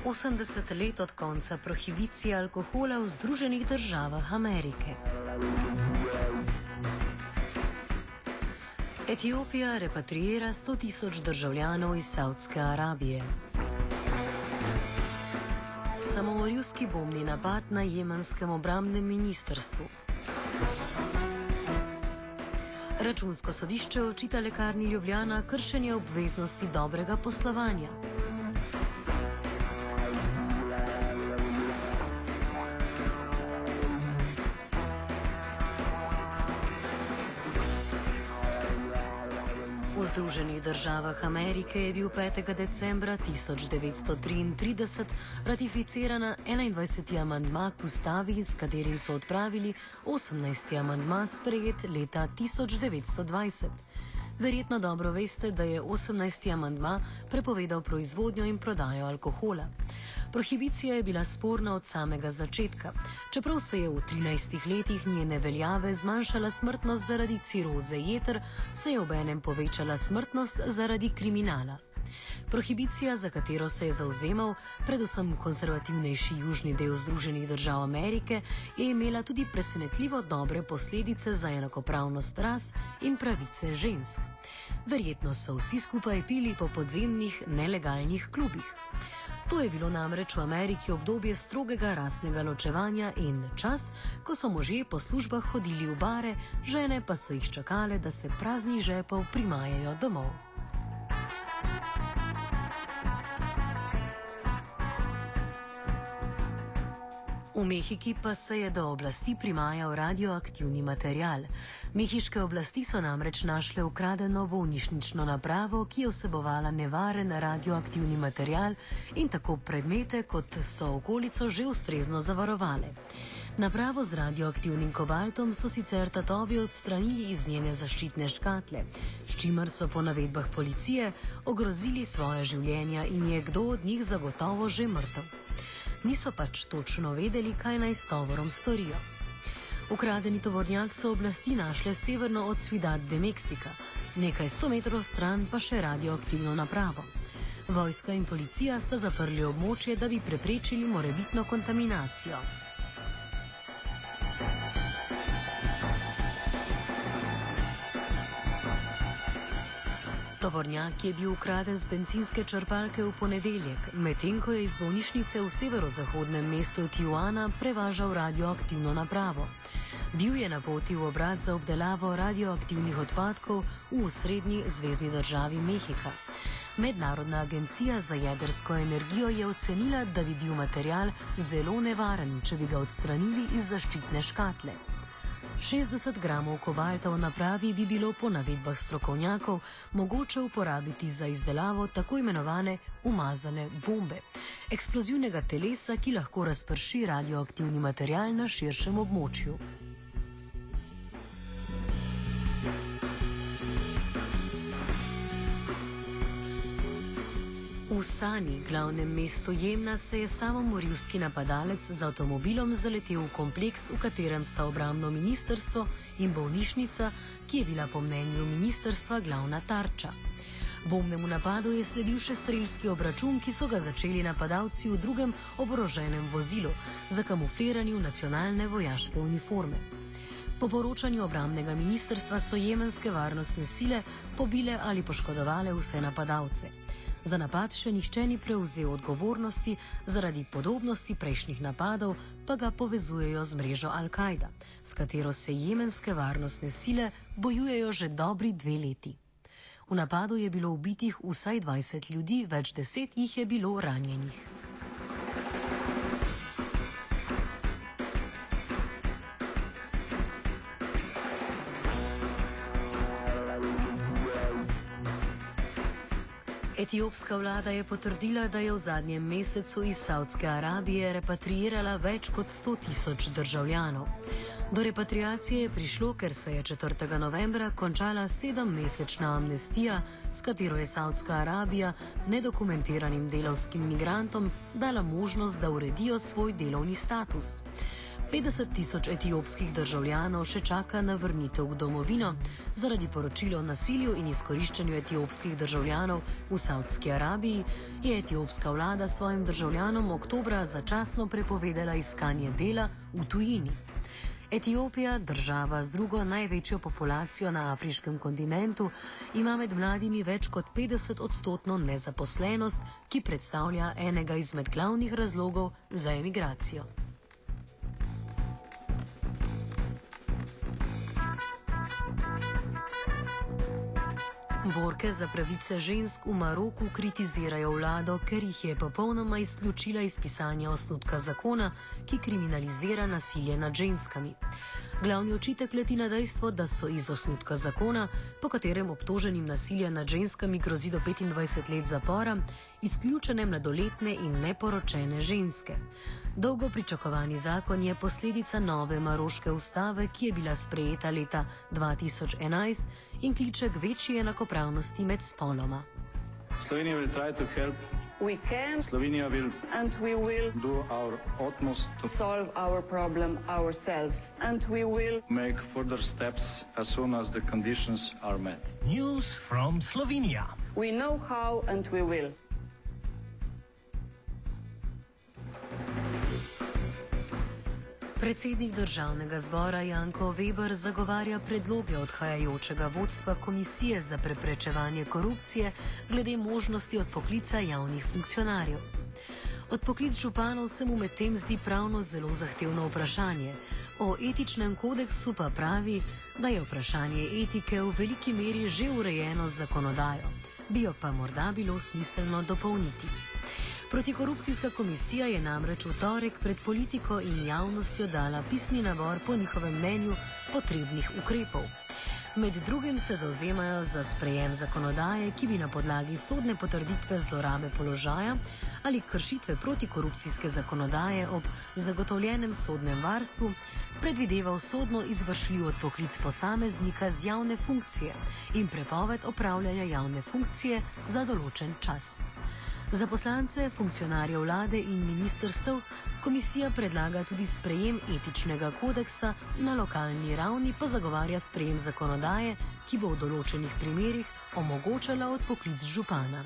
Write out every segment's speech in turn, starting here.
80 let od konca prohibicije alkohola v Združenih državah Amerike. Etiopija repatriira 100.000 državljanov iz Saudske Arabije. Samomorilski bombni napad na jemenskem obrambnem ministrstvu. Računsko sodišče očita Lekarni Ljubljana kršenje obveznosti dobrega poslovanja. V Združenih državah Amerike je bil 5. decembra 1933 ratificirana 21. amandma k ustavi, s katerim so odpravili 18. amandma sprejet leta 1920. Verjetno dobro veste, da je 18. amandma prepovedal proizvodnjo in prodajo alkohola. Prohibicija je bila sporna od samega začetka. Čeprav se je v 13 letih njene veljave zmanjšala smrtnost zaradi ciroze jeter, se je obenem povečala smrtnost zaradi kriminala. Prohibicija, za katero se je zauzemal predvsem konservativnejši južni del Združenih držav Amerike, je imela tudi presenetljivo dobre posledice za enakopravnost ras in pravice žensk. Verjetno so vsi skupaj pili po podzemnih nelegalnih klubih. To je bilo namreč v Ameriki obdobje strogega rasnega ločevanja in čas, ko so možje po službah hodili v bare, žene pa so jih čakale, da se praznih žepov primajajo domov. V Mehiki pa se je do oblasti primajal radioaktivni material. Mehiške oblasti so namreč našle ukradeno bolnišnično napravo, ki je vsebovala nevaren radioaktivni material in tako predmete, kot so okolico že ustrezno zavarovale. Napravo z radioaktivnim kobaltom so sicer tatovi odstranili iz njene zaščitne škatle, s čimer so po navedbah policije ogrozili svoje življenja in je kdo od njih zagotovo že mrtev. Niso pač točno vedeli, kaj naj s tovorom storijo. Ukradeni tovornjak so oblasti našle severno od Ciudad de Mexica, nekaj 100 metrov stran pa še radioaktivno napravo. Vojska in policija sta zaprli območje, da bi preprečili morebitno kontaminacijo. Tovornjak je bil ukraden z bencinske črpalke v ponedeljek, medtem ko je iz bolnišnice v severozahodnem mestu Tijuana prevažal radioaktivno napravo. Bil je na poti v obrat za obdelavo radioaktivnih odpadkov v osrednji zvezni državi Mehika. Mednarodna agencija za jedrsko energijo je ocenila, da bi bil material zelo nevaren, če bi ga odstranili iz zaščitne škatle. 60 gramov kobalta v napravi bi bilo po navedbah strokovnjakov mogoče uporabiti za izdelavo tako imenovane umazane bombe, eksplozivnega telesa, ki lahko razprši radioaktivni material na širšem območju. V Sani, glavnem mestu Jemna, se je samomorilski napadalec z avtomobilom zaletel v kompleks, v katerem sta obrambno ministrstvo in bolnišnica, ki je bila po mnenju ministrstva glavna tarča. Bombnemu napadu je sledil še strelski obračun, ki so ga začeli napadalci v drugem oboroženem vozilu, zakamuflirani v nacionalne vojaške uniforme. Po poročanju obrambnega ministrstva so jemenske varnostne sile pobile ali poškodovale vse napadalce. Za napad še nihče ni prevzel odgovornosti, zaradi podobnosti prejšnjih napadov pa ga povezujejo z mrežo Al-Kaida, s katero se jemenske varnostne sile bojujejo že dobri 2 leti. V napadu je bilo ubitih vsaj 20 ljudi, več 10 jih je bilo ranjenih. Etiopska vlada je potrdila, da je v zadnjem mesecu iz Saudske Arabije repatriirala več kot 100.000 državljanov. Do repatriacije je prišlo, ker se je 4. novembra končala 7-mesečna amnestija, s katero je Saudska Arabija nedokumentiranim delavskim migrantom dala možnost, da uredijo svoj delovni status. 50 tisoč etiopskih državljanov še čaka na vrnitev v domovino. Zaradi poročil o nasilju in izkoriščanju etiopskih državljanov v Saudski Arabiji je etiopska vlada svojim državljanom oktobra začasno prepovedala iskanje dela v tujini. Etiopija, država z drugo največjo populacijo na afriškem kontinentu, ima med mladimi več kot 50% nezaposlenost, ki predstavlja enega izmed glavnih razlogov za emigracijo. Borke za pravice žensk v Maroku kritizirajo vlado, ker jih je popolnoma izključila iz pisanja osnutka zakona, ki kriminalizira nasilje nad ženskami. Glavni očitek leti na dejstvo, da so iz osnutka zakona, po katerem obtoženim nasilja nad ženskami grozi do 25 let zapora, izključene mladoletne in neporočene ženske. Dolgo pričakovani zakon je posledica nove maroške ustave, ki je bila sprejeta leta 2011 in kliče k večji enakopravnosti med spoloma. Slovenija will try to help. We can. Slovenija will And we will do our utmost to solve our problem ourselves. And we will make further steps as soon as the conditions are met. News from Slovenia. We know how and we will. Predsednik državnega zbora Janko Veber zagovarja predloge odhajajočega vodstva Komisije za preprečevanje korupcije glede možnosti odpoklica javnih funkcionarjev. Odpoklic županov se mu medtem zdi pravno zelo zahtevno vprašanje. O etičnem kodeksu pa pravi, da je vprašanje etike v veliki meri že urejeno z zakonodajo, bi jo pa morda bilo smiselno dopolniti. Protikorupcijska komisija je namreč v torek pred politiko in javnostjo dala pisni nabor po njihovem mnenju potrebnih ukrepov. Med drugim se zauzemajo za sprejem zakonodaje, ki bi na podlagi sodne potrditve zlorabe položaja ali kršitve protikorupcijske zakonodaje ob zagotovljenem sodnem varstvu predvideval sodno izvršljiv odpoklic posameznika z javne funkcije in prepoved opravljanja javne funkcije za določen čas. Za poslance, funkcionarje vlade in ministrstev komisija predlaga tudi sprejem etičnega kodeksa, na lokalni ravni pa zagovarja sprejem zakonodaje, ki bo v določenih primerih omogočala odpoklic župana.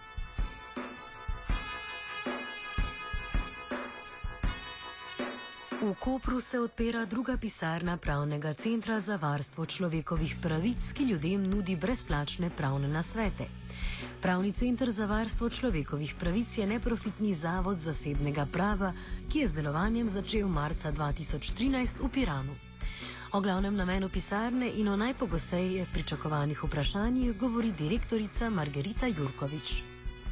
V Kopru se odpira druga pisarna pravnega centra za varstvo človekovih pravic, ki ljudem nudi brezplačne pravne nasvete. Pravni center za varstvo človekovih pravic je neprofitni zavod zasebnega prava, ki je z delovanjem začel marca 2013 v Piranu. O glavnem namenu pisarne in o najpogosteje pričakovanih vprašanjih govori direktorica Margarita Jurkovič.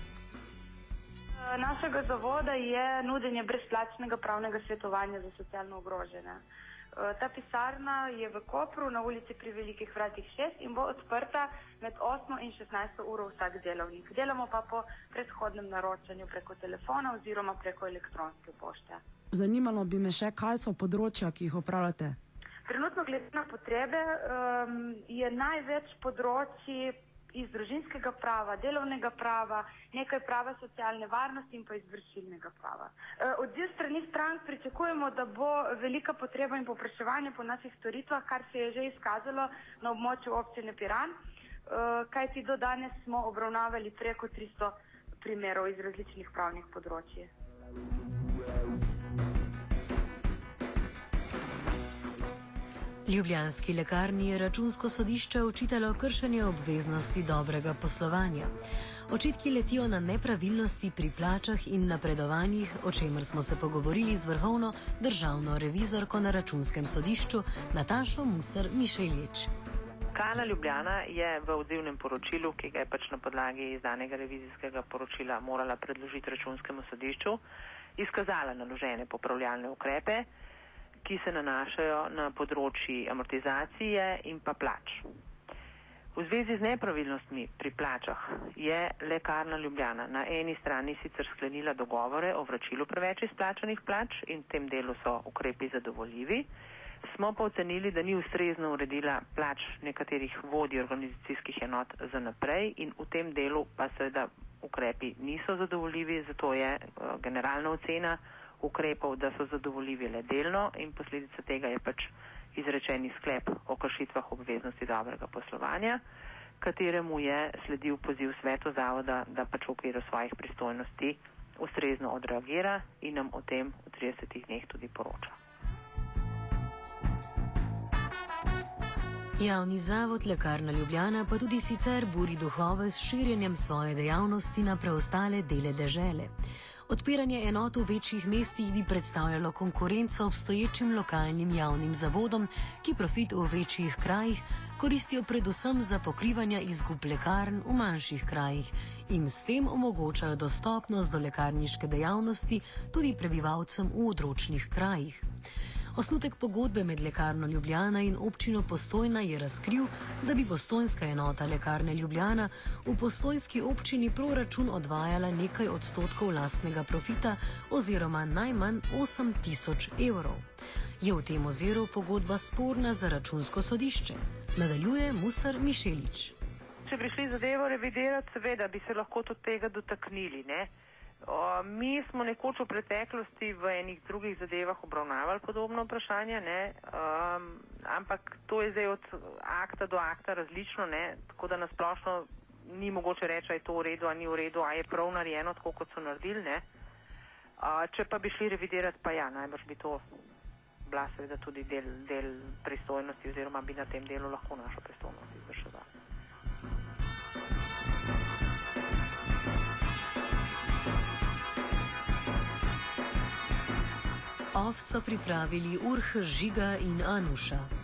Našega zavoda je nudenje brezplačnega pravnega svetovanja za socialno ogrožene. Ta pisarna je v Kopru na ulici pri Velikih vratih 6 in bo odprta med 8 in 16 uro vsak delovnik. Delamo pa po predhodnem naročanju preko telefona oziroma preko elektronske pošte. Zanimalo bi me še, kaj so področja, ki jih opravljate? Trenutno glede na potrebe je največ področji iz družinskega prava, delovnega prava, nekaj prava socialne varnosti in pa izvršilnega prava. Odziv strani strank pričakujemo, da bo velika potreba in povpraševanje po naših storitvah, kar se je že izkazalo na območju občine Piran, kajti do danes smo obravnavali preko 300 primerov iz različnih pravnih področij. Ljubljanski lekarni je Računsko sodišče očitalo kršenje obveznosti dobrega poslovanja. Očitki letijo na nepravilnosti pri plačah in napredovanjih, o čemer smo se pogovorili z vrhovno državno revizorko na Računskem sodišču Natašo Musar-Mišeljič. Lekarna Ljubljana je v odzivnem poročilu, ki ga je pač na podlagi izdanega revizijskega poročila morala predložiti Računskemu sodišču, izkazala naložene popravljalne ukrepe, ki se nanašajo na področji amortizacije in pa plač. V zvezi z nepravilnostmi pri plačah je Lekarna Ljubljana na eni strani sicer sklenila dogovore o vračilu preveč izplačanih plač in v tem delu so ukrepi zadovoljivi, smo pa ocenili, da ni ustrezno uredila plač nekaterih vodij organizacijskih enot za naprej in v tem delu pa seveda ukrepi niso zadovoljivi, zato je generalna ocena ukrepov, da so zadovoljivi le delno in posledica tega je pač izrečeni sklep o kršitvah obveznosti dobrega poslovanja, kateremu je sledil poziv svetu zavoda, da pač v okviru svojih pristojnosti ustrezno odreagira in nam o tem v 30 dneh tudi poroča. Javni zavod Lekarna Ljubljana pa tudi sicer buri duhove s širjenjem svoje dejavnosti na preostale dele dežele. Odpiranje enot v večjih mestih bi predstavljalo konkurenco obstoječim lokalnim javnim zavodom, ki profit v večjih krajih koristijo predvsem za pokrivanje izgub lekarn v manjših krajih in s tem omogočajo dostopnost do lekarniške dejavnosti tudi prebivalcem v odročnih krajih. Osnutek pogodbe med Lekarno Ljubljana in občino Postojna je razkril, da bi postojnska enota Lekarne Ljubljana v postojnski občini proračun odvajala nekaj odstotkov lastnega profita oziroma najmanj 8.000 evrov. Je v tem oziru pogodba sporna za računsko sodišče? Nadaljuje Musar Mišelič. Če bi šli zadevo revidirati, seveda bi se lahko tudi tega dotaknili, ne? Mi smo nekoč v preteklosti v enih drugih zadevah obravnavali podobno vprašanje, ne? Ampak to je zdaj od akta do akta različno, ne? Tako da nasplošno ni mogoče reči, a je to v redu, a ni v redu, a je prav narejeno tako, kot so naredili, ne? Če pa bi šli revidirati, pa ja, najbrž bi to bila seveda tudi del pristojnosti oziroma bi na tem delu lahko našo pristojnost izvrševali. OF so pripravili Urh, Žiga in Anuša.